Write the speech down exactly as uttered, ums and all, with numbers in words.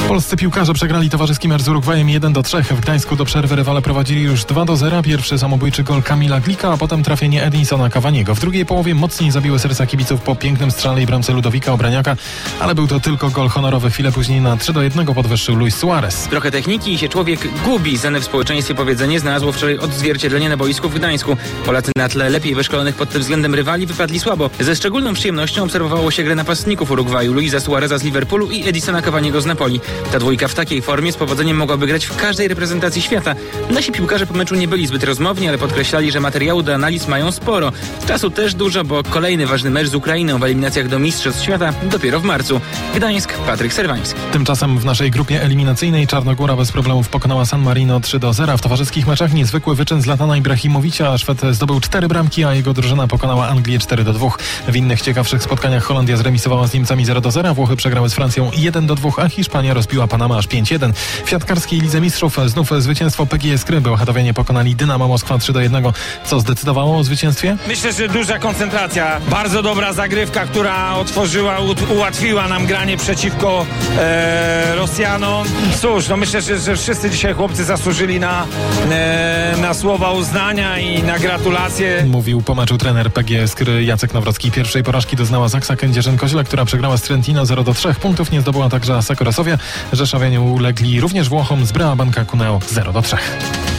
Polscy piłkarze przegrali towarzyski mecz z Urugwajem jeden do trzech. W Gdańsku do przerwy rywale prowadzili już dwa do zera. Pierwszy samobójczy gol Kamila Glika, a potem trafienie Edinsona Cavaniego. W drugiej połowie mocniej zabiły serca kibiców po pięknym strzale i bramce Ludowika Obraniaka, ale był to tylko gol honorowy. Chwilę później na trzy do jednego podwyższył Luis Suarez. Trochę techniki i się człowiek gubi. Znane w społeczeństwie powiedzenie znalazło wczoraj odzwierciedlenie na boisku w Gdańsku. Polacy na tle lepiej wyszkolonych pod tym względem rywali wypadli słabo. Ze szczególną przyjemnością obserwowało się grę napastników Urugwaju, Luisa Suareza z Liverpoolu i Edinsona Cavaniego z Napoli. Ta dwójka w takiej formie z powodzeniem mogłaby grać w każdej reprezentacji świata. Nasi piłkarze po meczu nie byli zbyt rozmowni, ale podkreślali, że materiału do analiz mają sporo. Czasu też dużo, bo kolejny ważny mecz z Ukrainą w eliminacjach do Mistrzostw Świata dopiero w marcu. Gdańsk, Patryk Serwański. Tymczasem w naszej grupie eliminacyjnej Czarnogóra bez problemów pokonała San Marino trzy do zera. W towarzyskich meczach niezwykły wyczyn Zlatana Ibrahimowicza. Szwed zdobył cztery bramki, a jego drużyna pokonała Anglię cztery do dwóch. W innych ciekawszych spotkaniach Holandia zremisowała z Niemcami zero do zera, Włochy przegrały z Francją jeden do dwóch, a Hiszpania rozbiła Panamę aż pięć jeden. W siatkarskiej Lidze Mistrzów znów zwycięstwo P G S Kry. Bełchatowianie pokonali Dynamo Moskwa trzy do jednego. Co zdecydowało o zwycięstwie? Myślę, że duża koncentracja, bardzo dobra zagrywka, która otworzyła, u- ułatwiła nam granie przeciwko e, Rosjanom. Cóż, no myślę, że, że wszyscy dzisiaj chłopcy zasłużyli na, e, na słowa uznania i na gratulacje. Mówił po meczu trener P G S Kry Jacek Nawrocki. Pierwszej porażki doznała Zaksa Kędzierzyn-Koźle, która przegrała z Trentino zero do trzech. Punktów nie zdobyła także Asseco Resovia. Rzeszowianie ulegli również Włochom z Breabanka Cuneo zero do trzech.